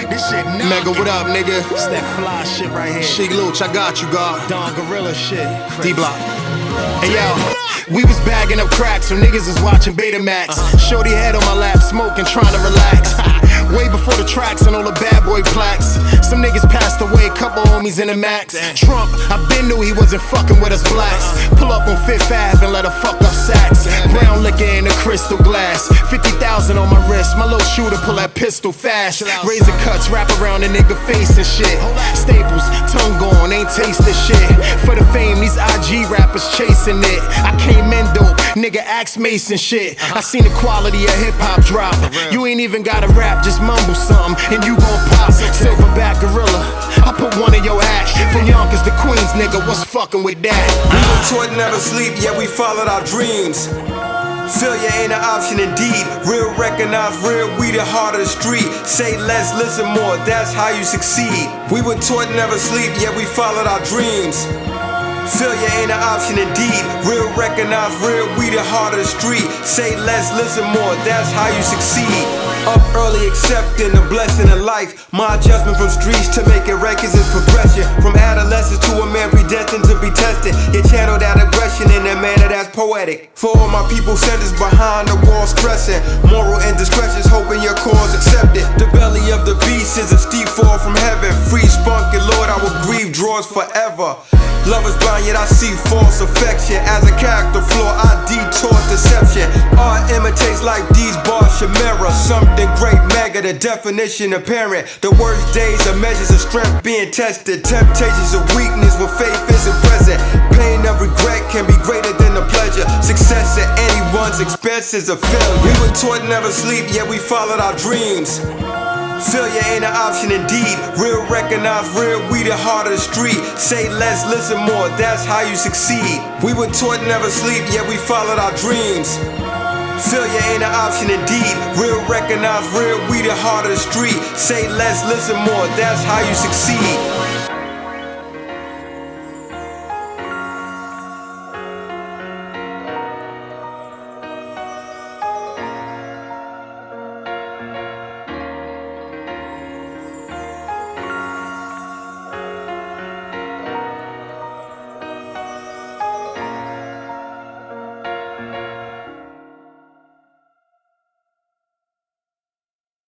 This shit knockin'. Mega, what up, nigga? It's that fly shit right here. Sheek Louch, I got you, God. Don Gorilla shit. D-Block. Hey yo, we was bagging up crack, so niggas was watching Betamax. Shorty head on my lap, smoking, trying to relax. Way before the tracks and all the bad boy plaques. Some niggas passed away, couple homies in the max. Trump, I been knew he wasn't fucking with us blacks. Pull up on Fifth Ave and let her fuck up sacks. Brown liquor in a crystal glass. 50,000 on my wrist, my little shooter pull that pistol fast. Razor cuts wrap around a nigga face and shit. Staples, tongue gone, ain't taste the shit. For the fame, these IG rappers chasing it. I came in dope, nigga axe Mason shit. I seen the quality of hip hop drop. You ain't even gotta rap, just mumble something and you gon' pop. Silverback Gorilla, I put one in your hat. From Yonkers to Queens, nigga, what's fucking with that? We were taught never sleep, yet we followed our dreams. Failure ain't an option indeed. Real recognize real, we the heart of the street. Say less, listen more, that's how you succeed. We were taught never sleep, yet we followed our dreams. Failure ain't an option indeed. Real recognize real, we the heart of the street. Say less, listen more, that's how you succeed. Up early, accepting the blessing of life. My adjustment from streets to making records is progression. From adolescence to a man predestined to be tested. You channel that aggression in a manner that's poetic. For all my people sentenced behind the wall stressing. Moral indiscretions, hoping your cause accepted. The belly of the beast is a steep fall from heaven. Free spunk and Lord, I will grieve draws forever. Love is blind, yet I see false affection. As a character flaw, I detour deception. Art imitates like these bars should mirror something great, mega, the definition apparent. The worst days are measures of strength being tested. Temptations of weakness when faith isn't present. Pain of regret can be greater than the pleasure. Success at anyone's expense is a failure. We were taught never sleep, yet we followed our dreams. Failure ain't an option indeed. Real recognize real, we the heart of the street. Say less, listen more, that's how you succeed. We were taught never sleep, yet we followed our dreams. Failure ain't an option indeed. Real recognize real, we the heart of the street. Say less, listen more, that's how you succeed.